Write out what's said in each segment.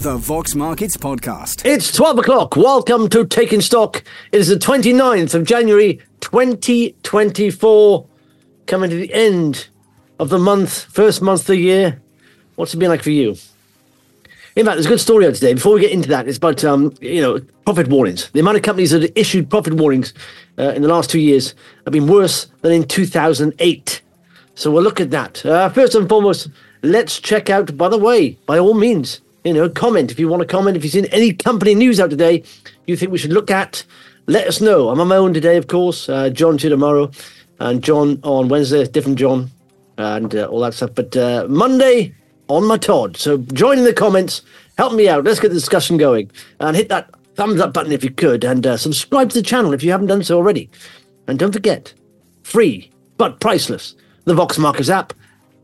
The Vox Markets Podcast. It's 12 o'clock. Welcome to Taking Stock. It is the 29th of January 2024. Coming to the end of the month, first month of the year. What's it been like for you? In fact, there's a good story out today. Before we get into that, it's about, profit warnings. The amount of companies that have issued profit warnings in the last 2 years have been worse than in 2008. So we'll look at that. First and foremost, let's check out, by the way, by all means, comment if you want to comment. If you've seen any company news out today you think we should look at, let us know. I'm on my own today, of course. John's here tomorrow, and John on Wednesday, different John, and all that stuff. But Monday, on my Todd. So join in the comments, help me out. Let's get the discussion going. And hit that thumbs up button if you could, and subscribe to the channel if you haven't done so already. And don't forget, free but priceless, the Vox Markets app,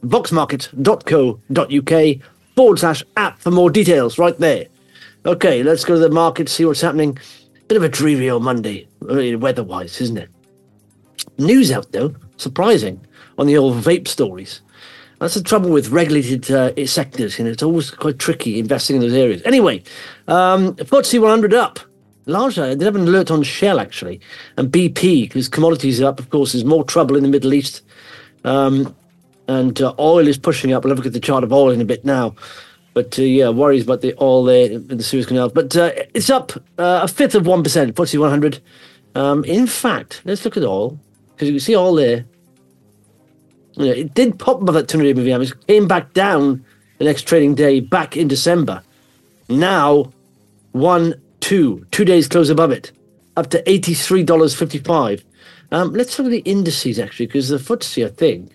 voxmarkets.co.uk/app for more details right there. Okay, let's go to the market, see what's happening. Bit of a dreary old Monday, weather-wise, isn't it? News out, though, surprising, on the old vape stories. That's the trouble with regulated sectors. It's always quite tricky investing in those areas. Anyway, FTSE 100 up. Largely, they have an alert on Shell, actually, and BP, because commodities are up. Of course, there's more trouble in the Middle East. And oil is pushing up. We'll have a look at the chart of oil in a bit now. But, worries about the oil there in the Suez Canal. But it's up a fifth of 1%, FTSE 100. In fact, let's look at oil, because you can see oil there. It did pop above that 200 moving average, came back down the next trading day back in December. Now, 2 days close above it, up to $83.55. Let's look at the indices, actually, because the FTSE, I think.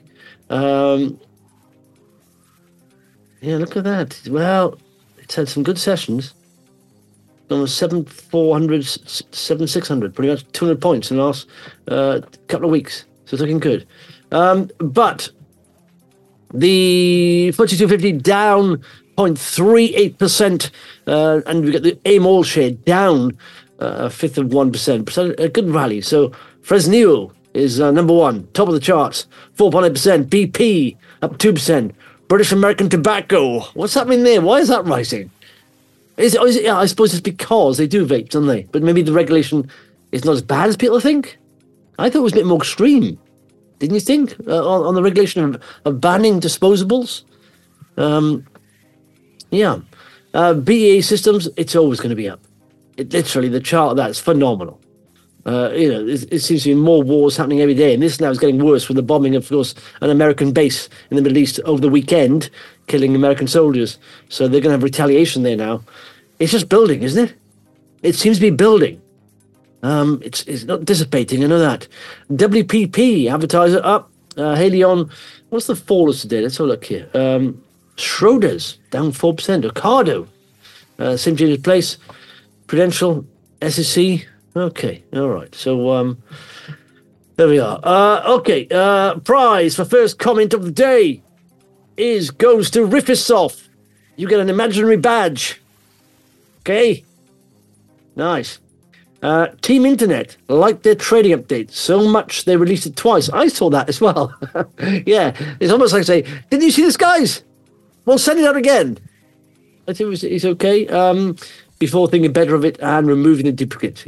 Look at that. Well, it's had some good sessions. Almost 7,400, 7,600, pretty much 200 points in the last couple of weeks. So it's looking good. But the FTSE 250 down 0.38%, and we got the AIM All share down a fifth of 1%. A good rally. So Fresnillo is number one, top of the charts, 4.8%. BP up 2%. British American Tobacco, what's happening there? Why is that rising? I suppose it's because they do vape, don't they? But maybe the regulation is not as bad as people think. I thought it was a bit more extreme. Didn't you think, on the regulation of banning disposables? BAE Systems, it's always going to be up. Literally, the chart of that is phenomenal. It seems to be more wars happening every day, and this now is getting worse with the bombing of course, an American base in the Middle East over the weekend, killing American soldiers. So they're going to have retaliation there now. It's just building, isn't it? It seems to be building. It's not dissipating, I know that. WPP, advertiser up. Haleon, what's the fallers today? Let's have a look here. Schroders, down 4%. Ocado, same change of place. Prudential, SEC. Okay, all right. So, there we are. Prize for first comment of the day goes to Riffisoft. You get an imaginary badge. Okay? Nice. Team Internet liked their trading update so much they released it twice. I saw that as well. Yeah, it's almost like say, didn't you see this, guys? Well, send it out again. I think it's okay. Before thinking better of it and removing the duplicate.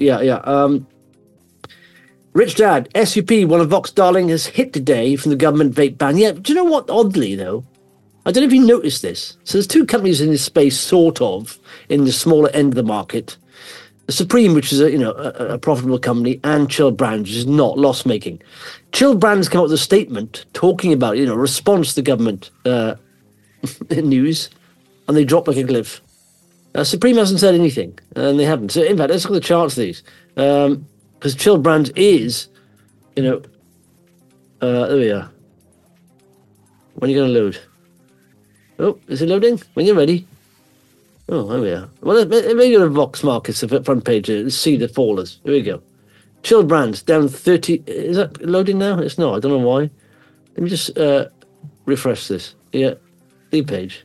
Rich Dad, SUP, one of Vox Darling, has hit today from the government vape ban. Yeah, do you know what? Oddly, though, I don't know if you noticed this. So there's two companies in this space, sort of, in the smaller end of the market. The Supreme, which is a profitable company, and Chill Brands, which is not loss-making. Chill Brands came up with a statement talking about, response to the government news, and they dropped like a cliff. Supreme hasn't said anything, and they haven't. So, in fact, let's look at the charts of these. Because Chill Brands is, there we are. When are you going to load? Oh, is it loading? When you're ready. Oh, there we are. Well, maybe go to Vox Markets, the front page, see the fallers. Here we go. Chill Brands, down 30. Is that loading now? It's not. I don't know why. Let me just refresh this. Yeah, the page.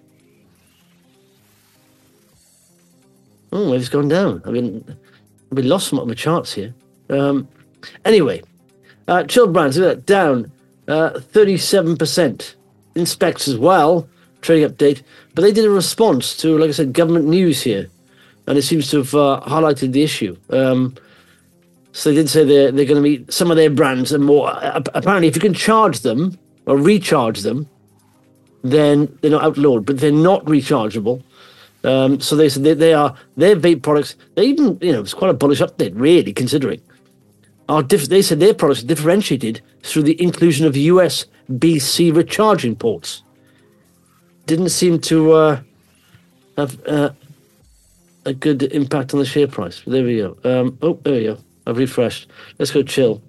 Oh, it's gone down. I've been lost some of my charts here. Anyway, Chill Brands, look at that, down 37%. In specs as well, trading update, but they did a response to, like I said, government news here, and it seems to have highlighted the issue. So they did say they're going to meet some of their brands and more. Apparently, if you can charge them or recharge them, then they're not outlawed, but they're not rechargeable. So they said they are their vape products. They even, it's quite a bullish update, really, considering. They said their products are differentiated through the inclusion of USB-C recharging ports. Didn't seem to have a good impact on the share price. But there we go. There we go. I've refreshed. Let's go chill.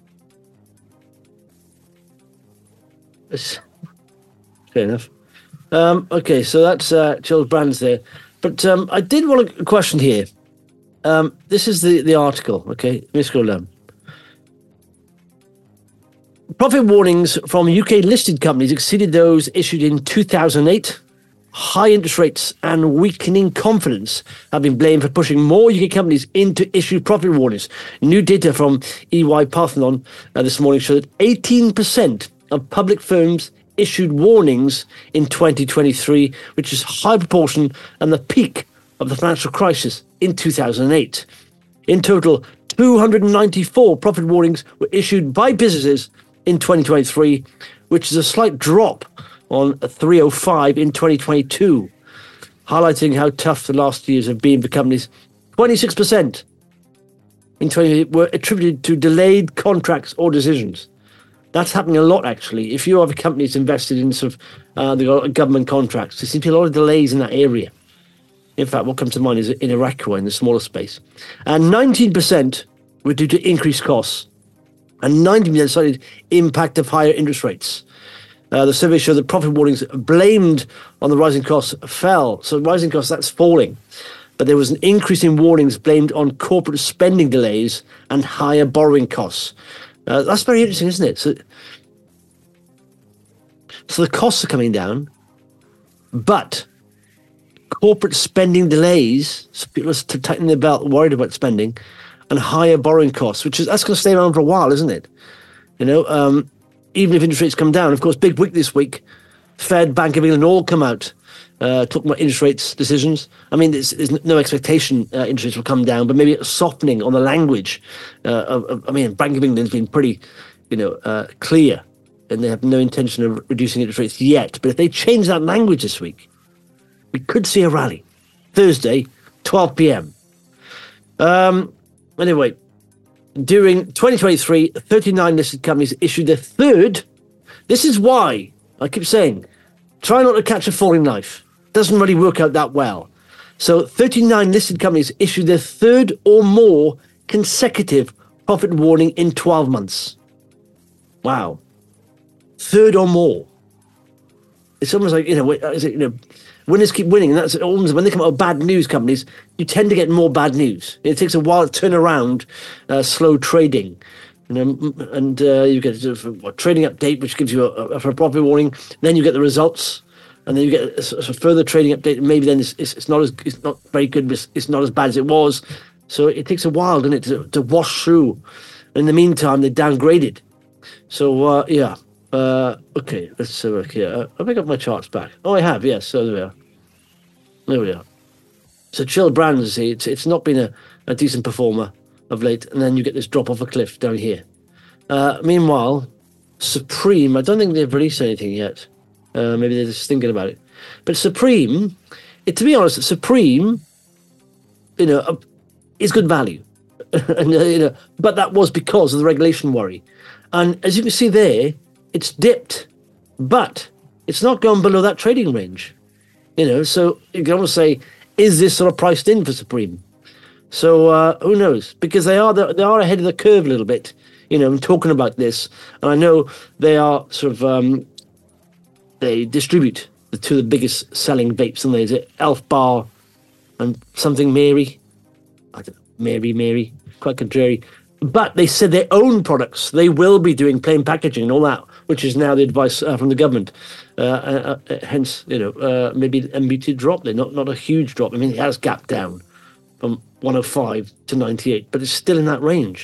Fair enough. Okay, so that's Chill's brands there. But I did want a question here. This is the article, okay? Let me scroll down. Profit warnings from UK listed companies exceeded those issued in 2008. High interest rates and weakening confidence have been blamed for pushing more UK companies into issue profit warnings. New data from EY Parthenon this morning showed that 18% of public firms issued warnings in 2023, which is a high proportion and the peak of the financial crisis in 2008. In total, 294 profit warnings were issued by businesses in 2023, which is a slight drop on 305 in 2022, highlighting how tough the last years have been for companies. 26% in 20 were attributed to delayed contracts or decisions. That's happening a lot, actually. If you have a company that's invested in sort of the government contracts, there seems to be a lot of delays in that area. In fact, what comes to mind is in Iraqwa, in the smaller space. And 19% were due to increased costs, and 19% cited impact of higher interest rates. The survey showed that profit warnings blamed on the rising costs fell. So rising costs, that's falling. But there was an increase in warnings blamed on corporate spending delays and higher borrowing costs. That's very interesting, isn't it? So the costs are coming down, but corporate spending delays, so people are tightening their belt, worried about spending, and higher borrowing costs, that's going to stay around for a while, isn't it? Even if interest rates come down. Of course, big week this week. Fed, Bank of England all come out talking about interest rates decisions. I mean, there's no expectation interest rates will come down, but maybe a softening on the language. Bank of England's been pretty, clear, and they have no intention of reducing interest rates yet. But if they change that language this week, we could see a rally. Thursday, 12 p.m. Anyway, during 2023, 39 listed companies issued their third. This is why I keep saying, try not to catch a falling knife. Doesn't really work out that well. So 39 listed companies issued their third or more consecutive profit warning in 12 months. Wow. Third or more. It's almost like, winners keep winning. And that's almost when they come out with bad news companies, you tend to get more bad news. It takes a while to turn around slow trading. And you get a trading update, which gives you a profit warning. Then you get the results, and then you get a further trading update. And maybe then it's not very good, but it's not as bad as it was. So it takes a while, doesn't it, to wash through. In the meantime, they're downgraded. So okay, let's have a look here. Have I got my charts back? Oh, I have. Yes. So there we are. So Chill Brands, it's not been a decent performer of late, and then you get this drop off a cliff down here. Meanwhile, Supreme, I don't think they've released anything yet. Maybe they're just thinking about it. But Supreme, to be honest, Supreme, is good value. And, but that was because of the regulation worry. And as you can see there, it's dipped, but it's not gone below that trading range. So you can almost say, is this sort of priced in for Supreme? So who knows? Because they are ahead of the curve a little bit, in talking about this. And I know they are sort of they distribute the two of the biggest selling vapes, and there's Elf Bar and something Mary. I don't know, Mary, quite contrary. But they said their own products, they will be doing plain packaging and all that, which is now the advice from the government. Hence, maybe MBT drop there, not a huge drop. I mean, it has gapped down from 105 to 98, but it's still in that range.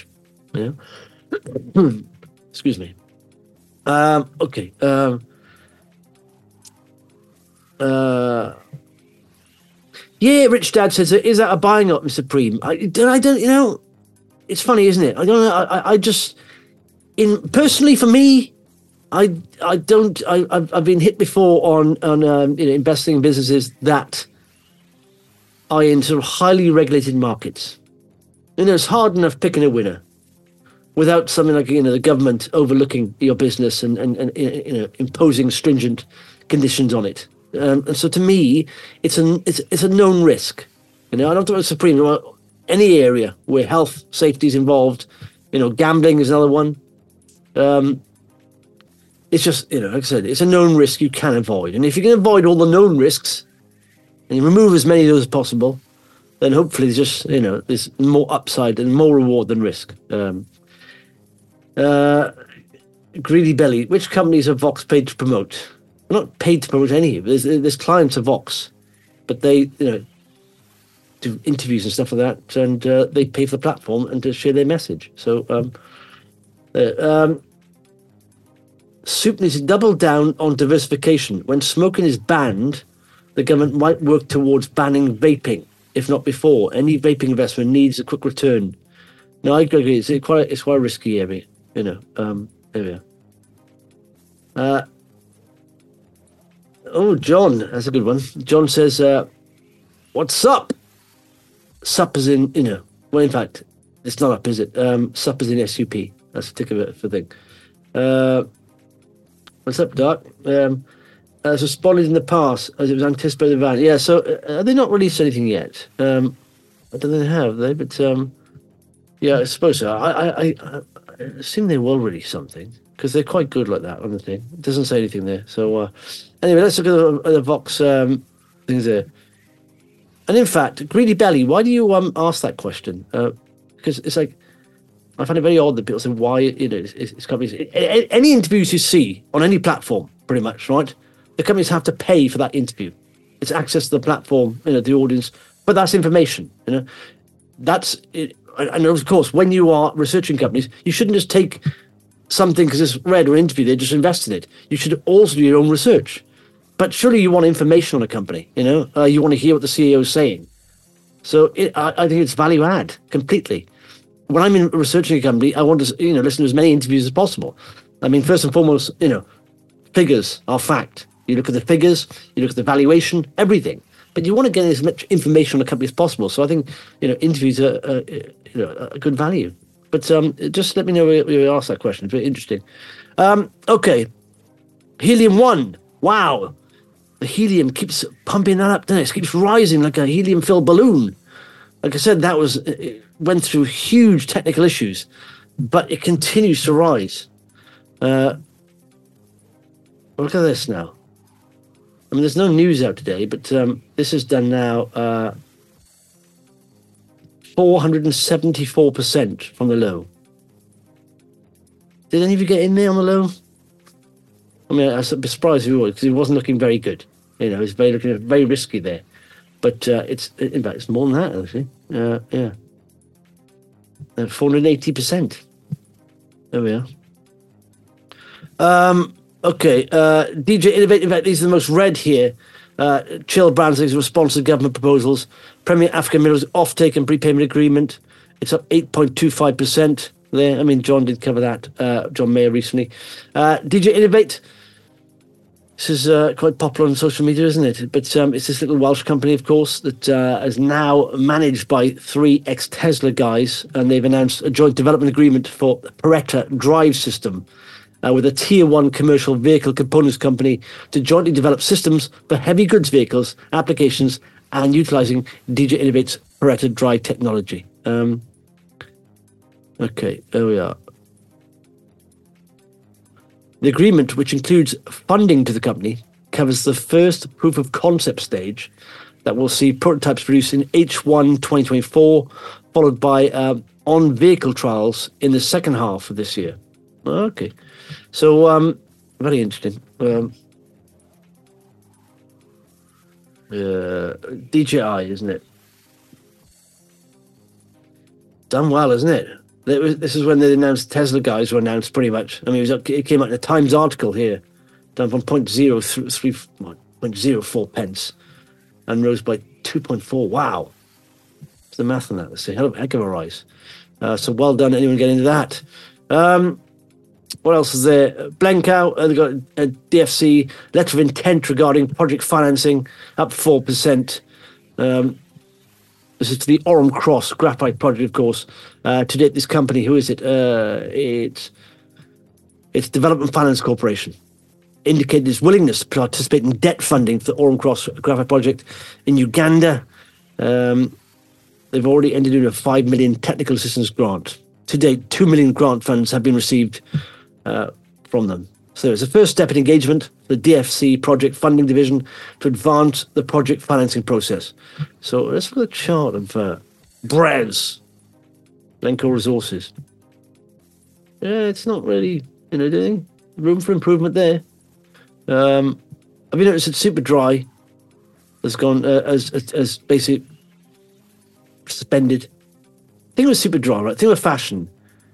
Excuse me. Okay. Yeah, Rich Dad says, is that a buying up, Mr. Preem? I don't, it's funny, isn't it? I don't know. I just, personally for me, I've been hit before on investing in businesses that are in sort of highly regulated markets. It's hard enough picking a winner without something like the government overlooking your business and imposing stringent conditions on it. And so to me, it's a known risk. I don't talk about Supreme, any area where health, safety is involved. Gambling is another one. It's just, like I said, it's a known risk you can avoid. And if you can avoid all the known risks and you remove as many of those as possible, then hopefully there's just, there's more upside and more reward than risk. Greedy Belly, which companies are Vox paid to promote? They're not paid to promote any. There's clients of Vox, but they, do interviews and stuff like that, and they pay for the platform and to share their message. So, Soup needs to double down on diversification. When smoking is banned, the government might work towards banning vaping, if not before. Any vaping investment needs a quick return. No, I agree. It's quite a risky area. There we are. John, that's a good one. John says, "What's up?" Sup is in, well, in fact, it's not up, is it? Sup is in SUP. That's a tick of it for thing. What's up, Doc? As responded in the past, as it was anticipated in the van. Yeah, so have they not released anything yet? I don't think they have, they? But yeah, I suppose so. I assume they will release something because they're quite good like that on the thing. It doesn't say anything there. So anyway, let's look at the Vox things there. And in fact, Greedy Belly, why do you ask that question? Because it's like, I find it very odd that people say why it's companies. Any interviews you see on any platform, pretty much, right? The companies have to pay for that interview. It's access to the platform, the audience, but that's information. That's it. And of course, when you are researching companies, you shouldn't just take something because it's read or interview. They just invest in it. You should also do your own research. But surely you want information on a company. You want to hear what the CEO is saying. So I think it's value add completely. When I'm researching a company, I want to listen to as many interviews as possible. I mean, first and foremost, figures are fact. You look at the figures, you look at the valuation, everything. But you want to get as much information on a company as possible. So I think interviews are a good value. But just let me know where you ask that question. It's very interesting. Okay, Helium-1. Wow, the helium keeps pumping that up, doesn't it? It keeps rising like a helium-filled balloon. Like I said, it went through huge technical issues, but it continues to rise. Look at this now. I mean, there's no news out today, but this is done now 474% from the low. Did any of you get in there on the low? I mean, I was surprised if you would, because it wasn't looking very good. It was looking very risky there. But in fact, it's more than that, actually. Yeah. 480%. There we are. Okay. DJ Innovate. In fact, these are the most read here. Chill Brands in response to government proposals. Premier African Minerals offtake and prepayment agreement. It's up 8.25% there. I mean, John did cover that. John Mayer recently. DJ Innovate. This is quite popular on social media, isn't it? But it's this little Welsh company, of course, that is now managed by 3 ex-Tesla guys, and they've announced a joint development agreement for Beretta drive system with a Tier 1 commercial vehicle components company to jointly develop systems for heavy goods vehicles, applications, and utilising DJ Innovate's Beretta drive technology. Okay, there we are. The agreement, which includes funding to the company, covers the first proof of concept stage that will see prototypes produced in H1 2024, followed by on-vehicle trials in the second half of this year. Okay. So, very interesting. DJI, isn't it? Done well, isn't it? This is when they announced Tesla guys were announced pretty much. I mean, it came out in a Times article here, down from 0.03, 0.04 pence and rose by 2.4. Wow. What's the math on that? Let's see. Heck of a rise. So well done, anyone getting into that. What else is there? Blencow, they've got a DFC letter of intent regarding project financing, up 4%. This is to the Orme Cross graphite project, of course. To date, this company, who is it? It's Development Finance Corporation, indicated its willingness to participate in debt funding for the Orme Cross graphite project in Uganda. They've already entered into a 5 million technical assistance grant. To date, 2 million grant funds have been received from them. So it's a first step in engagement, the DFC project funding division, to advance the project financing process. So let's look at the chart of BRES, Glencore Resources. Yeah, it's not really, doing room for improvement there. Have you noticed that Superdry has gone as basically suspended? Think of Superdry, right? Think of fashion.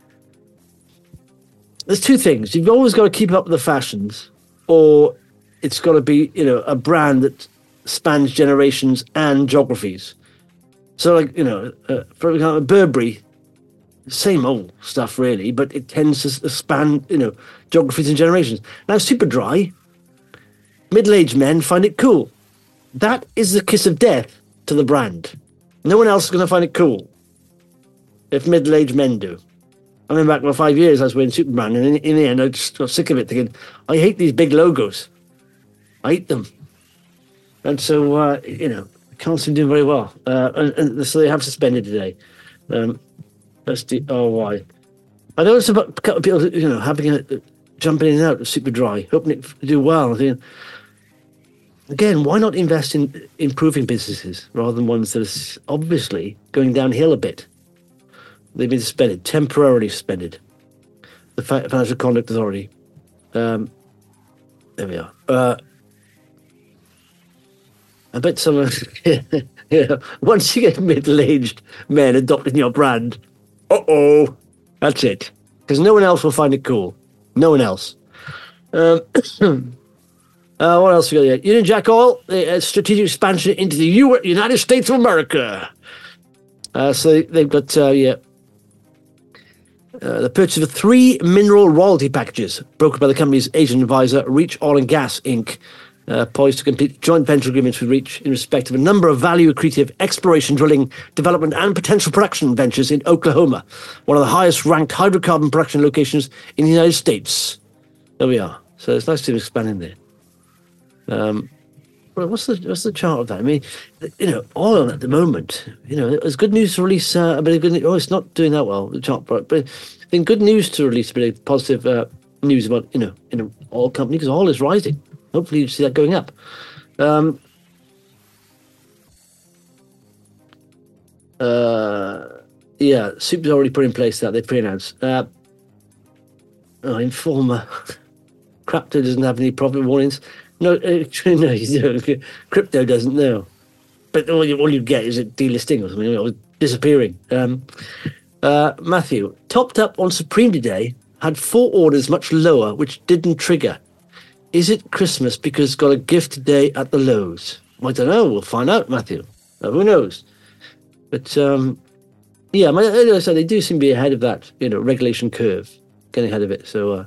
There's two things. You've always got to keep up with the fashions, or it's got to be, a brand that spans generations and geographies. So, like, for example, Burberry, same old stuff, really, but it tends to span, geographies and generations. Now, Superdry, middle-aged men find it cool. That is the kiss of death to the brand. No one else is going to find it cool if middle-aged men do. I remember back for 5 years I was wearing Superman, and in the end I just got sick of it, thinking, I hate these big logos. I hate them. And so, I can't seem to do very well. And so they have suspended today. That's the RY. I know it's about a couple of people, jumping in and out of Superdry, hoping it to do well. Again, why not invest in improving businesses rather than ones that are obviously going downhill a bit? They've been suspended, temporarily suspended. The Financial Conduct Authority. There we are. I bet someone, once you get middle-aged men adopting your brand, that's it. Because no one else will find it cool. No one else. What else we got here? Union Jack Oil, strategic expansion into the United States of America. So they've got, the purchase of 3 mineral royalty packages brokered by the company's Asian advisor, Reach Oil and Gas, Inc., poised to complete joint venture agreements with Reach in respect of a number of value-accretive exploration, drilling, development and potential production ventures in Oklahoma, one of the highest-ranked hydrocarbon production locations in the United States. There we are. So it's nice to expand in there. Well, what's the chart of that? I mean, oil at the moment, it's good news to release a bit of good news. Oh, it's not doing that well, the chart, but it's been good news to release a bit of positive news about, oil company, because oil is rising. Hopefully you see that going up. Super's already put in place that they pre-announced. Informer. Crypto doesn't have any profit warnings. No, crypto doesn't, no. But all you get is it delisting or something, or disappearing. Matthew, topped up on Supreme today, had 4 orders much lower, which didn't trigger. Is it Christmas because it's got a gift today at the lows? I don't know. We'll find out, Matthew. Who knows? But, as I said, they do seem to be ahead of that, regulation curve, getting ahead of it. So,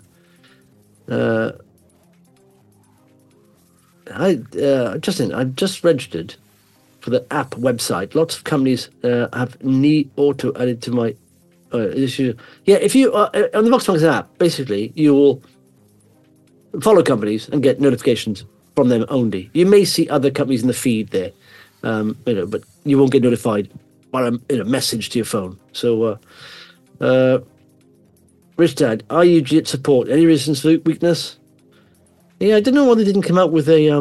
Justin, I've just registered for the app website. Lots of companies have Knee Auto added to my issue. Yeah, if you on the Vox Markets app, basically you will follow companies and get notifications from them only. You may see other companies in the feed there, but you won't get notified by a message to your phone. So, Rich Dad, are you JIT support? Any reasons for weakness? Yeah, I don't know why they didn't come out with a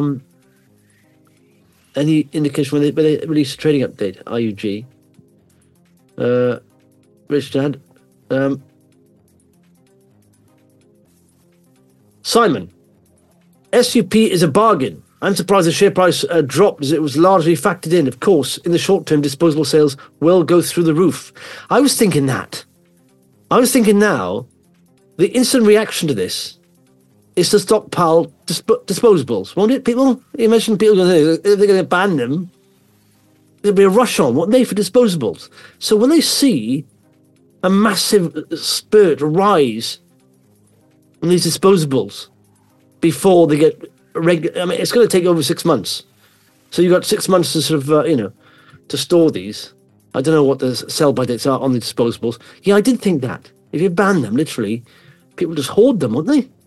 any indication when they released a trading update. IUG, Rich Dad, Simon, SUP is a bargain. I'm surprised the share price dropped, as it was largely factored in. Of course, in the short term, disposable sales will go through the roof. I was thinking that. I was thinking now, the instant reaction to this is to stockpile disposables, won't it, people? You mentioned people if they're going to ban them, there'll be a rush on, won't they, for disposables? So when they see a massive spurt rise in these disposables before they get regular, I mean, it's going to take over 6 months. So you've got 6 months to sort of, to store these. I don't know what the sell-by dates are on the disposables. Yeah, I did think that. If you ban them, literally, people just hoard them, won't they?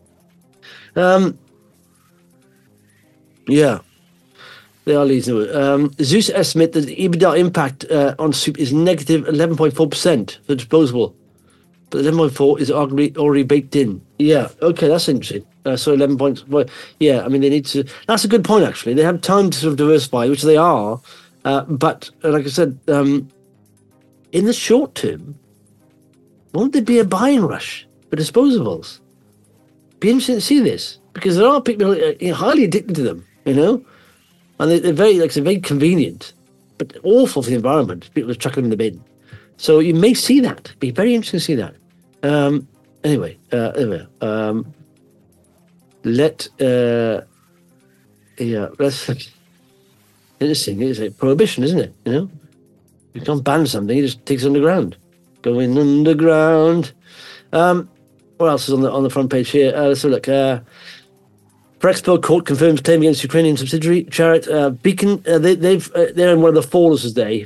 Yeah. They are leading it. Zeus estimate that the EBITDA impact on soup is negative 11.4% for disposable. But 11.4 is arguably already baked in. Yeah, okay, that's interesting. So 11 points. Yeah, I mean, they need to... That's a good point, actually. They have time to sort of diversify, which they are. But, like I said, in the short term, won't there be a buying rush for disposables? Be interesting to see this, because there are people highly addicted to them, and they're very convenient, but awful for the environment. People just chuck them in the bin. So you may see that. Be very interesting to see that. Let's interesting. It's like prohibition, isn't it? You can't ban something; it just takes it underground. Going underground. What else is on the front page here? Let's have a look. Ferexpo court confirms claim against Ukrainian subsidiary Charit Beacon. They're in one of the fallers today.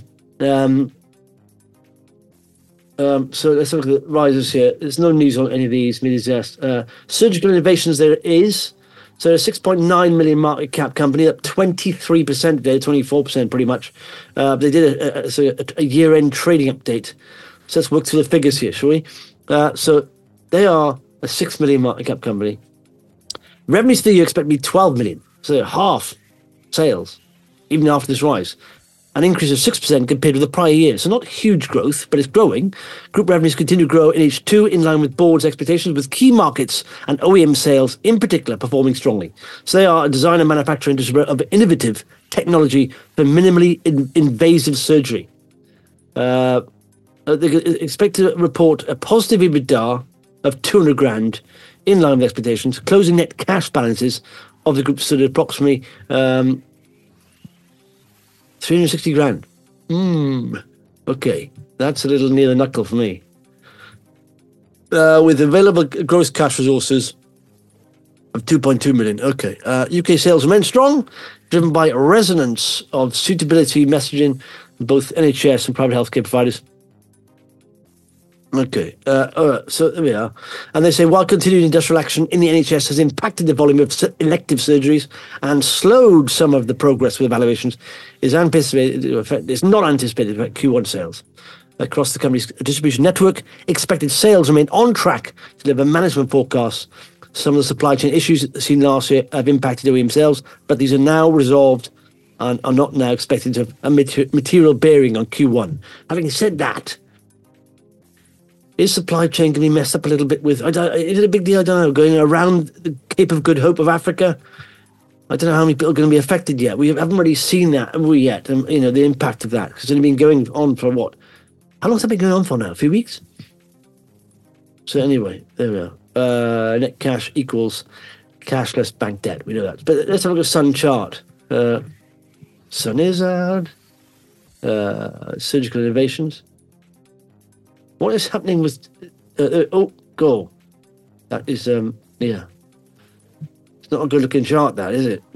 So let's have a look at the risers here. There's no news on any of these. Surgical Innovations there is. So a 6.9 million market cap company, up 23% today, 24% pretty much. They did a year-end trading update. So let's work through the figures here, shall we? So they are a 6 million market cap company. Revenues for the year expect to be 12 million. So half sales, even after this rise. An increase of 6% compared with the prior year. So not huge growth, but it's growing. Group revenues continue to grow in H2 in line with board's expectations, with key markets and OEM sales in particular performing strongly. So they are a designer, manufacturer, and distributor of innovative technology for minimally invasive surgery. They expect to report a positive EBITDA of 200 grand in line with expectations. Closing net cash balances of the group stood at approximately 360 grand. Okay, that's a little near the knuckle for me. With available gross cash resources of 2.2 million. Okay, UK sales remain strong, driven by a resonance of suitability messaging from both NHS and private healthcare providers. Okay, so there we are. And they say, while continuing industrial action in the NHS has impacted the volume of elective surgeries and slowed some of the progress with evaluations, it's not anticipated to affect Q1 sales. Across the company's distribution network, expected sales remain on track to deliver management forecasts. Some of the supply chain issues seen last year have impacted OEM sales, but these are now resolved and are not now expected to have a material bearing on Q1. Having said that, is supply chain going to be messed up a little bit with... is it a big deal? I don't know. Going around the Cape of Good Hope of Africa? I don't know how many people are going to be affected yet. We haven't really seen that, have we, yet? And, the impact of that. It's only been going on for what? How long has that been going on for now? A few weeks? So anyway, there we are. Net cash equals cash less bank debt. We know that. But let's have a look at Sun chart. Sun Izard. Surgical Innovations. What is happening with... go. That is, yeah. It's not a good-looking chart, that, is it?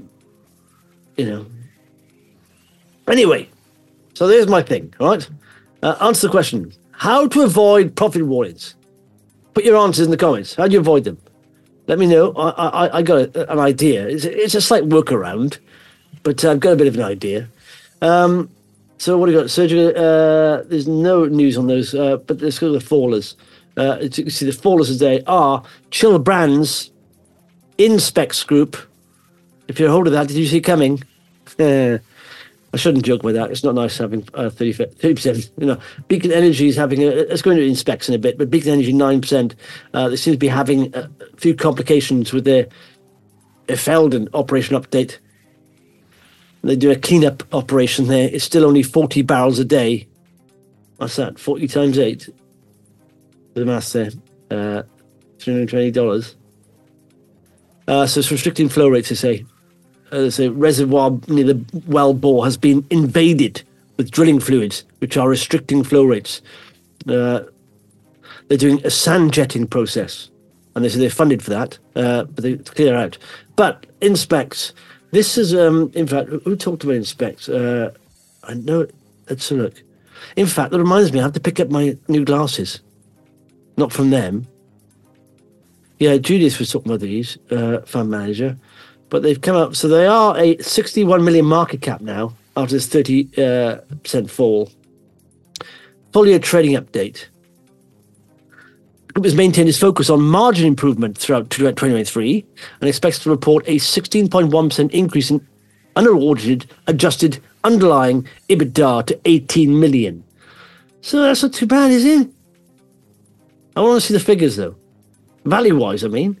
Anyway, so there's my thing, all right? Answer the question. How to avoid profit warnings? Put your answers in the comments. How do you avoid them? Let me know. I got an idea. It's a slight workaround, but I've got a bit of an idea. So what do you got? Surgery. There's no news on those, but let's go to the fallers. You can see the fallers today are Chill Brands, Inspecs Group. If you're a holder of that, did you see it coming? I shouldn't joke with that. It's not nice having 30%. Beacon Energy is having let's go into Inspecs in a bit, but Beacon Energy 9%. They seem to be having a few complications with their Felden operation update. They do a cleanup operation there. It's still only 40 barrels a day. What's that? 40 times 8. The maths there. $320. So it's restricting flow rates, they say. The reservoir near the well bore has been invaded with drilling fluids, which are restricting flow rates. They're doing a sand jetting process, and they say they're funded for that, but they clear out. But Inspecs, this is, in fact, who talked about Inspecs? I know, let's have a look. In fact, that reminds me, I have to pick up my new glasses. Not from them. Yeah, Judith was talking about these, fund manager. But they've come up, so they are a 61 million market cap now, after this 30% fall. Full year trading update. The group has maintained its focus on margin improvement throughout 2023 and expects to report a 16.1% increase in unaudited, adjusted, underlying EBITDA to 18 million. So that's not too bad, is it? I want to see the figures, though. Value-wise, I mean.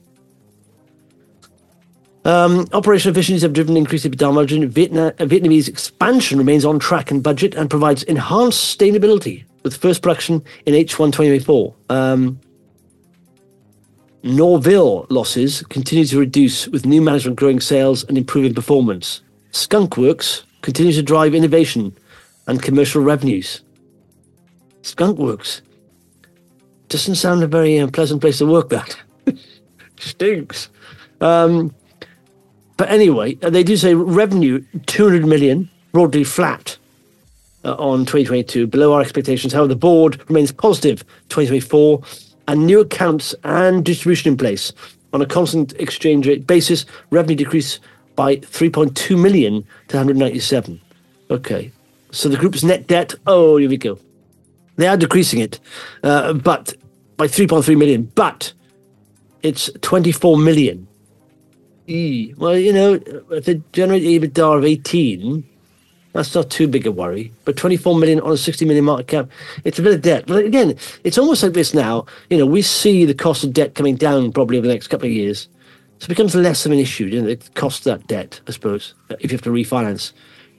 Operational efficiencies have driven increased EBITDA margin. Vietnamese expansion remains on track and budget and provides enhanced sustainability with first production in H1 2024. Norville losses continue to reduce with new management growing sales and improving performance. Skunkworks continues to drive innovation and commercial revenues. Skunkworks doesn't sound a very pleasant place to work, that. Stinks. But anyway, they do say revenue 200 million, broadly flat on 2022, below our expectations. However, the board remains positive 2024 and new accounts and distribution in place. On a constant exchange rate basis, revenue decreased by 3.2 million to 197. Okay, so the group's net debt, here we go. They are decreasing it, but by 3.3 million, but it's 24 million. Well, if they generate EBITDA of 18, that's not too big a worry. But 24 million on a 60 million market cap, it's a bit of debt. But again, it's almost like this now. We see the cost of debt coming down probably over the next couple of years. So it becomes less of an issue, the cost of that debt, I suppose, if you have to refinance.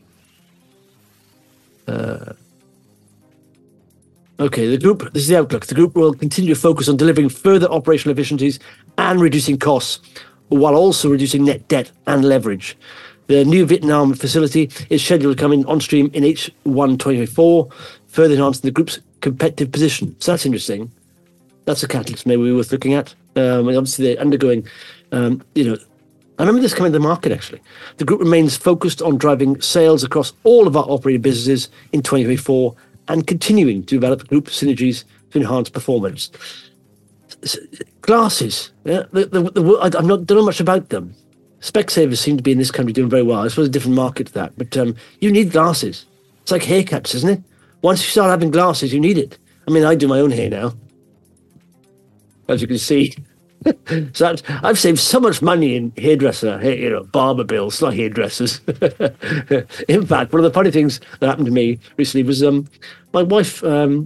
Okay, this is the outlook. The group will continue to focus on delivering further operational efficiencies and reducing costs, while also reducing net debt and leverage. The new Vietnam facility is scheduled to come on stream in H1 2024, further enhancing the group's competitive position. So that's interesting. That's a catalyst maybe worth looking at. And obviously they're undergoing, I remember this coming to the market actually. The group remains focused on driving sales across all of our operating businesses in 2024 and continuing to develop group synergies to enhance performance. Glasses, yeah, I'm not don't know much about them. Specsavers seem to be in this country doing very well. I suppose a different market to that, but you need glasses. It's like haircuts, isn't it? Once you start having glasses, you need it. I mean, I do my own hair now, as you can see. So I've saved so much money in barber bills, not hairdressers. In fact, one of the funny things that happened to me recently was my wife.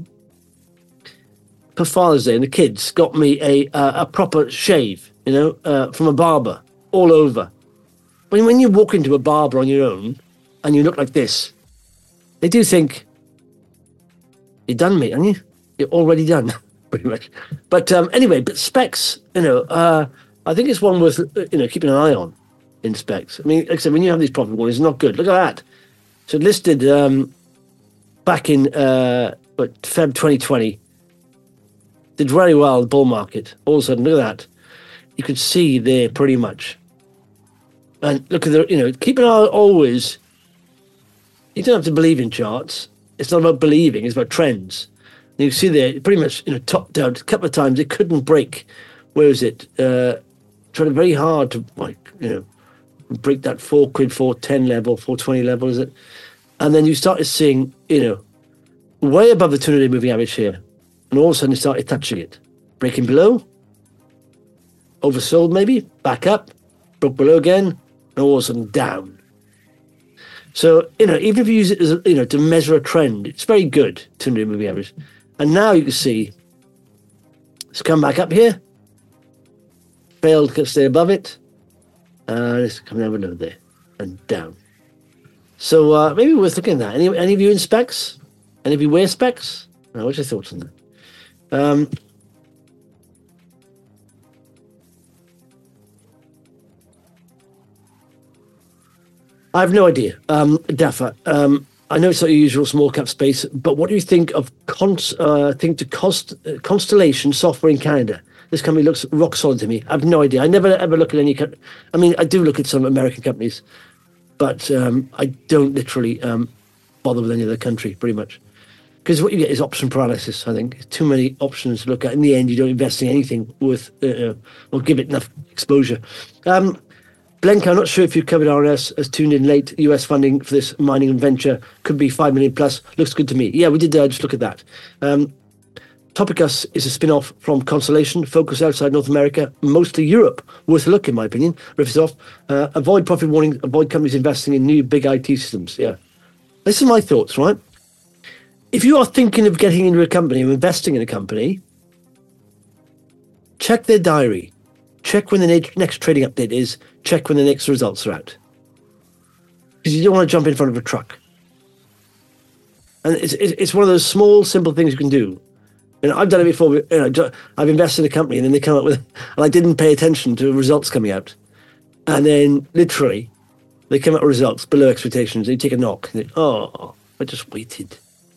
For Father's Day, and the kids got me a proper shave, from a barber, all over. When you walk into a barber on your own and you look like this, they do think, you're done, mate, aren't you? You're already done, pretty much. But anyway, but Specs, I think it's one worth, keeping an eye on in Specs. I mean, like I said, when you have these profit warnings, it's not good. Look at that. So listed back in Feb 2020, did very well in the bull market. All of a sudden, look at that. You could see there pretty much. And look at keep an eye always. You don't have to believe in charts. It's not about believing, it's about trends. And you can see there, pretty much, topped out a couple of times. It couldn't break. Where is it? Trying very hard to, break that 4 quid, 410 level, 420 level, is it? And then you started seeing, way above the 200-day moving average here. And all of a sudden, it started touching it. Breaking below. Oversold, maybe. Back up. Broke below again. And all of a sudden, down. So, even if you use it as, to measure a trend, it's very good, 200-day moving average. And now you can see it's come back up here. Failed to stay above it. And it's coming over there. And down. So, maybe worth looking at that. Any of you in Specs? Any of you wear Specs? What's your thoughts on that? I have no idea. Dafa, I know it's not your usual small cap space, but what do you think of Constellation Software in Canada? This company looks rock solid to me. I have no idea. I never ever look at any. I mean, I do look at some American companies, but I don't literally bother with any other country, pretty much. Because what you get is option paralysis, I think. Too many options to look at. In the end, you don't invest in anything worth, or give it enough exposure. Blenka, I'm not sure if you covered RNS, as tuned in late. US funding for this mining and venture could be 5 million plus. Looks good to me. Yeah, we did just look at that. Topicus is a spin-off from Constellation, focused outside North America, mostly Europe. Worth a look, in my opinion. Riffs off. Avoid profit warning, avoid companies investing in new big IT systems. Yeah. This is my thoughts, right? If you are thinking of getting into a company or investing in a company, check their diary. Check when the next trading update is. Check when the next results are out. Because you don't want to jump in front of a truck. And it's one of those small, simple things you can do. And I've done it before. I've invested in a company and then they come up with, and I didn't pay attention to results coming out. And then literally, they come up with results below expectations. You take a knock. And I just waited.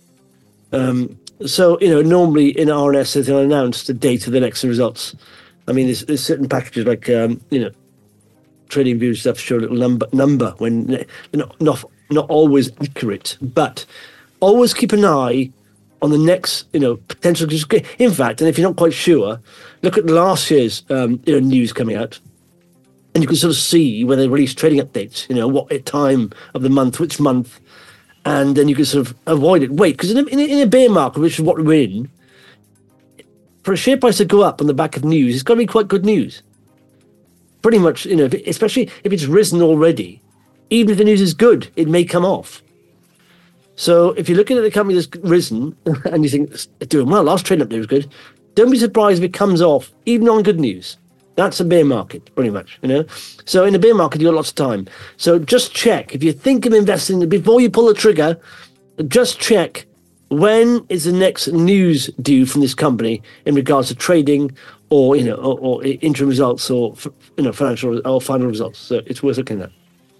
So, normally in RNS, they'll announce the date of the next results. I mean, there's certain packages like, trading view stuff show a little number when they're not always accurate, but always keep an eye on the next, potential. In fact, and if you're not quite sure, look at last year's, news coming out, and you can sort of see when they release trading updates, what time of the month, which month, and then you can sort of avoid it. Wait, because in a bear market, which is what we're in, for a share price to go up on the back of news, it's got to be quite good news. Pretty much, especially if it's risen already, even if the news is good, it may come off. So if you're looking at a company that's risen and you think it's doing well, last trading update was good, don't be surprised if it comes off, even on good news. That's a bear market, pretty much, So in a bear market, you've got lots of time. So just check. If you think of investing, before you pull the trigger, just check when is the next news due from this company in regards to trading or, or interim results or, financial or final results. So it's worth looking at.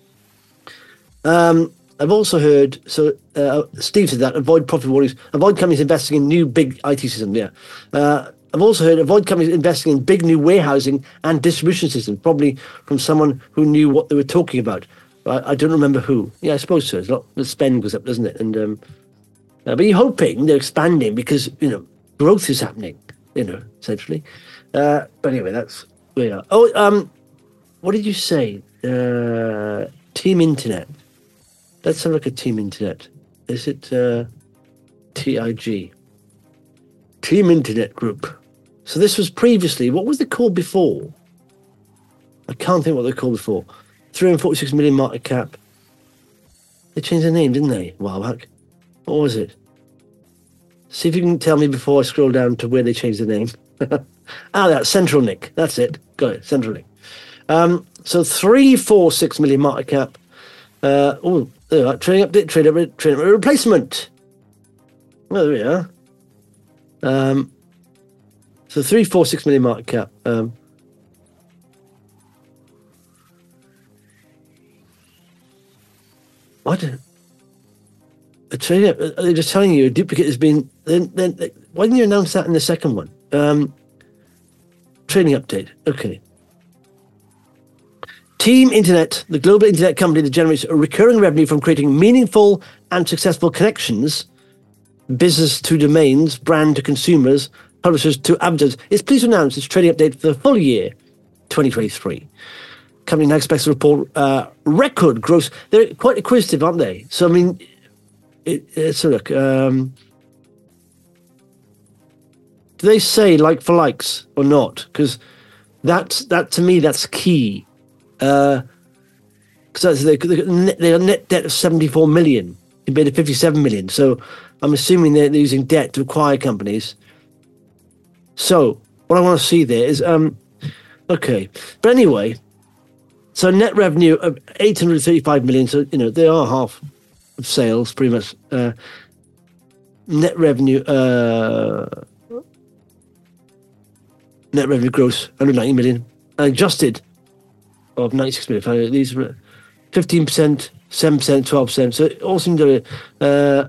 I've also heard, Steve said that, avoid profit warnings, avoid companies investing in new big IT systems, yeah. I've also heard avoid companies investing in big new warehousing and distribution systems, probably from someone who knew what they were talking about. I don't remember who. Yeah, I suppose so. The spend goes up, doesn't it? And but you're hoping they're expanding because, growth is happening, essentially. But anyway, that's where we are. Oh, what did you say? Team Internet. Let's have a look at Team Internet. Is it TIG? Team Internet Group. So this was previously, what was it called before? I can't think what they were called before. 346 million market cap. They changed their name, didn't they? A while back. What was it? See if you can tell me before I scroll down to where they changed the name. That's CentralNic. That's it. Got it. CentralNic. So 346 million market cap. Trading update, trading replacement. Well, there we are. So 346 million market cap. What? They're just telling you a duplicate has been. Then why didn't you announce that in the second one? Trading update. Okay. Team Internet, the global internet company that generates a recurring revenue from creating meaningful and successful connections, business to domains, brand to consumers, publishers to advertisers, is pleased to announce its trading update for the full year 2023. Company now expects to report record gross. They're quite acquisitive, aren't they? So, I mean, let's look. Do they say like for likes or not? Because that to me, that's key. Because they have net debt of 74 million compared to 57 million. So I'm assuming they're using debt to acquire companies. So what I want to see there is, okay. But anyway, so net revenue of 835 million. So, they are half of sales, pretty much. Net revenue gross, 190 million. Adjusted of 96 million. These 15%, 7%, 12%. So it all seemed to...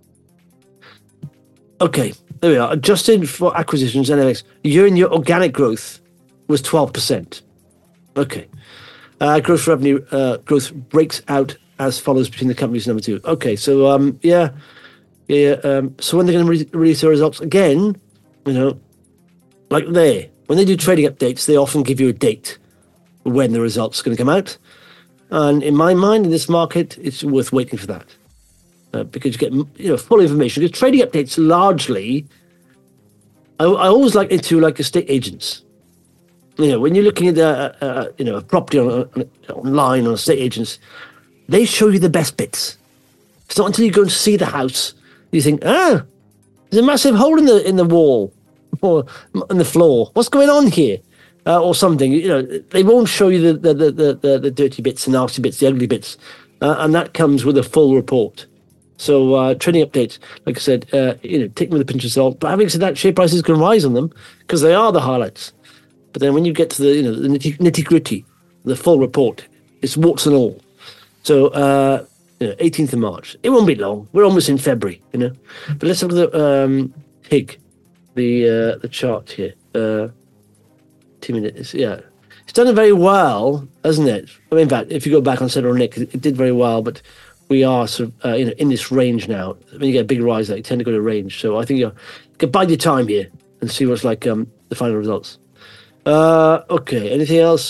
okay, there we are. Adjusted for acquisitions and FX, year-on-year organic growth was 12%. Okay. Gross revenue growth breaks out as follows between the companies number two. Okay, so so when they're going to release their results again, like when they do trading updates, they often give you a date when the results are going to come out. And in my mind, in this market, it's worth waiting for that because you get full information. Because trading updates largely, I always like it to like estate agents. When you're looking at a property online on estate agents, they show you the best bits. It's not until you go and see the house you think, there's a massive hole in the wall or in the floor. What's going on here? Or something. They won't show you the dirty bits, the nasty bits, the ugly bits, and that comes with a full report. So trading updates, like I said, take them with a pinch of salt. But having said that, share prices can rise on them because they are the highlights. But then when you get to the nitty gritty, the full report, it's warts and all. So 18th of March, it won't be long. We're almost in February, But let's look at the HIG, the chart here. 2 minutes, yeah. It's done it very well, hasn't it? I mean, in fact, if you go back on Cedar Nick, it did very well, but we are sort of in this range now. When you get a big rise, you tend to go to range. So I think you can bide your time here and see what's like the final results. Okay, anything else?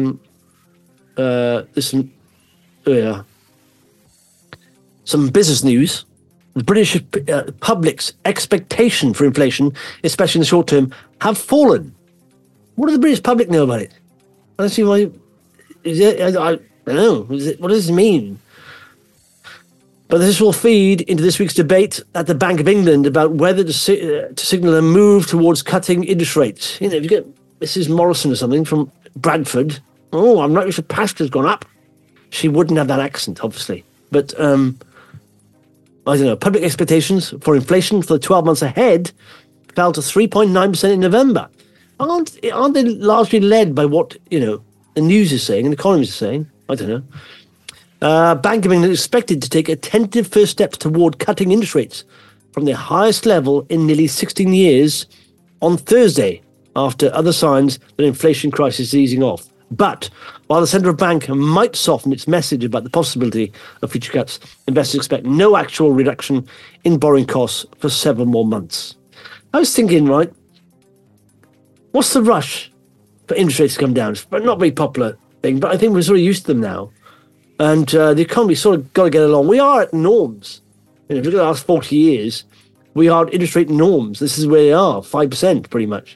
Some business news. The British public's expectation for inflation, especially in the short term, have fallen. What does the British public know about it? I don't see why. I don't know. What does this mean? But this will feed into this week's debate at the Bank of England about whether to signal a move towards cutting interest rates. If you get Mrs. Morrison or something from Bradford, I'm not sure pasta's gone up. She wouldn't have that accent, obviously. But, I don't know, public expectations for inflation for the 12 months ahead fell to 3.9% in November. Aren't they largely led by what, the news is saying and the economists are saying? I don't know. Bank of England is expected to take a tentative first steps toward cutting interest rates from the highest level in nearly 16 years on Thursday, after other signs that inflation crisis is easing off. But while the central bank might soften its message about the possibility of future cuts, investors expect no actual reduction in borrowing costs for several more months. I was thinking, right, what's the rush for interest rates to come down? It's not a very popular thing, but I think we're sort of used to them now. And the economy sort of got to get along. We are at norms. If you look at the last 40 years, we are at interest rate norms. This is where they are, 5% pretty much.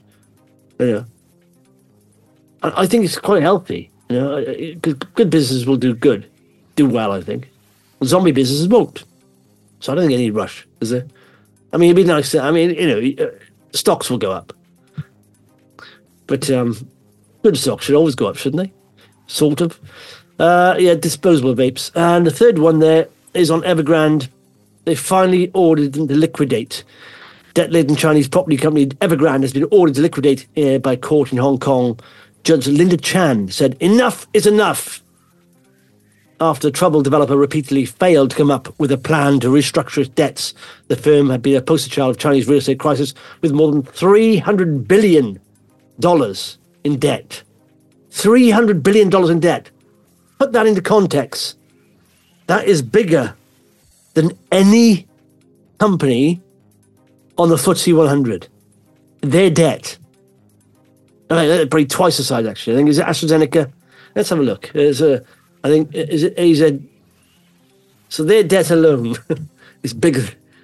I think it's quite healthy. Good businesses will do well, I think. Zombie businesses won't. So I don't think any rush, is there? I mean, it'd be nice to, stocks will go up. But good stocks should always go up, shouldn't they? Sort of. Disposable vapes. And the third one there is on Evergrande. They finally ordered them to liquidate. Debt-laden Chinese property company Evergrande has been ordered to liquidate by court in Hong Kong. Judge Linda Chan said, "Enough is enough." After the troubled developer repeatedly failed to come up with a plan to restructure its debts, the firm had been a poster child of Chinese real estate crisis with more than $300 billion in debt. $300 billion in debt. Put that into context. That is bigger than any company on the FTSE 100. Their debt. Probably twice the size, actually. I think is it AstraZeneca. Let's have a look. Is it AZ? So their debt alone is bigger.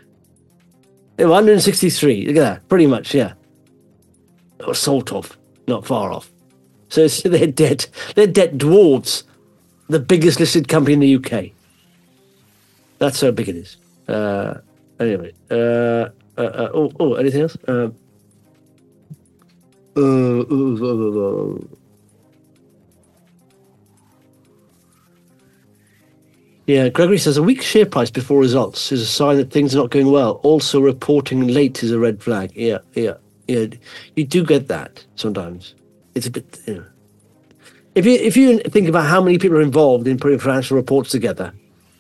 163. Look at that. Pretty much, yeah. Or sort of. Not far off. So it's their debt dwarfs the biggest listed company in the UK. That's how big it is. Anyway. Anything else? Yeah, Gregory says a weak share price before results is a sign that things are not going well. Also, reporting late is a red flag. Yeah. You do get that sometimes. It's a bit, if you think about how many people are involved in putting financial reports together,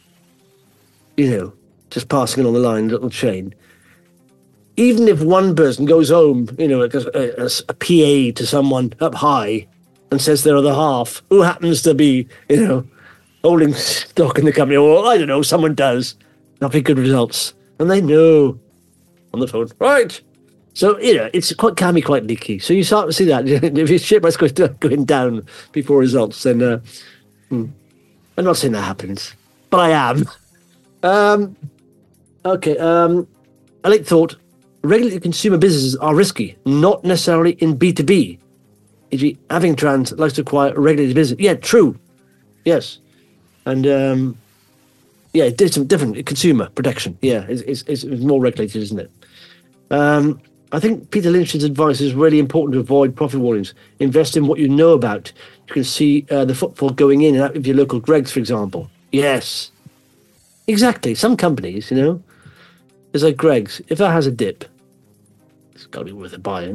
just passing it on the line, little chain. Even if one person goes home, like a PA to someone up high and says their other half, who happens to be, holding stock in the company, or I don't know, someone does, not be good results. And they know on the phone, right? So, can be quite leaky. So you start to see that. If your share price goes going down before results, then I'm not saying that happens, but I am. Okay. I like thought. Regulated consumer businesses are risky, not necessarily in B2B. E.g., Avingtrans likes to acquire a regulated business. Yeah, true. Yes. And, it's different. Consumer protection. Yeah, it's more regulated, isn't it? I think Peter Lynch's advice is really important to avoid profit warnings. Invest in what you know about. You can see the footfall going in and out of your local Greggs, for example. Yes. Exactly. Some companies, there's like Greggs. If that has a dip, it's got to be worth a buy,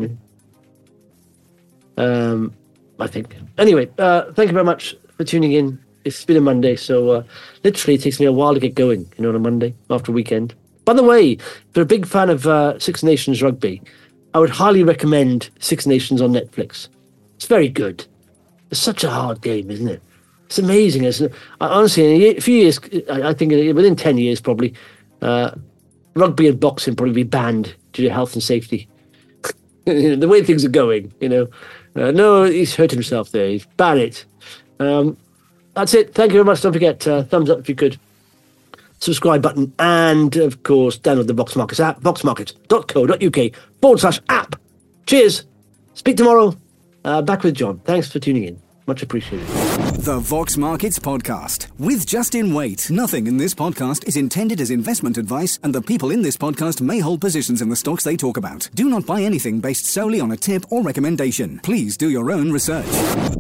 I think. Anyway, thank you very much for tuning in. It's been a Monday, so literally it takes me a while to get going, on a Monday after a weekend. By the way, if you're a big fan of Six Nations rugby, I would highly recommend Six Nations on Netflix. It's very good. It's such a hard game, isn't it? It's amazing. Honestly, in a few years, I think within 10 years probably, rugby and boxing probably be banned due to health and safety. The way things are going, no, he's hurt himself there. He's ban it. That's it. Thank you very much. Don't forget, thumbs up if you could. Subscribe button, and of course, download the Vox Markets app, voxmarkets.co.uk/app. Cheers. Speak tomorrow. Back with John. Thanks for tuning in. Much appreciated. The Vox Markets Podcast with Justin Waite. Nothing in this podcast is intended as investment advice, and the people in this podcast may hold positions in the stocks they talk about. Do not buy anything based solely on a tip or recommendation. Please do your own research.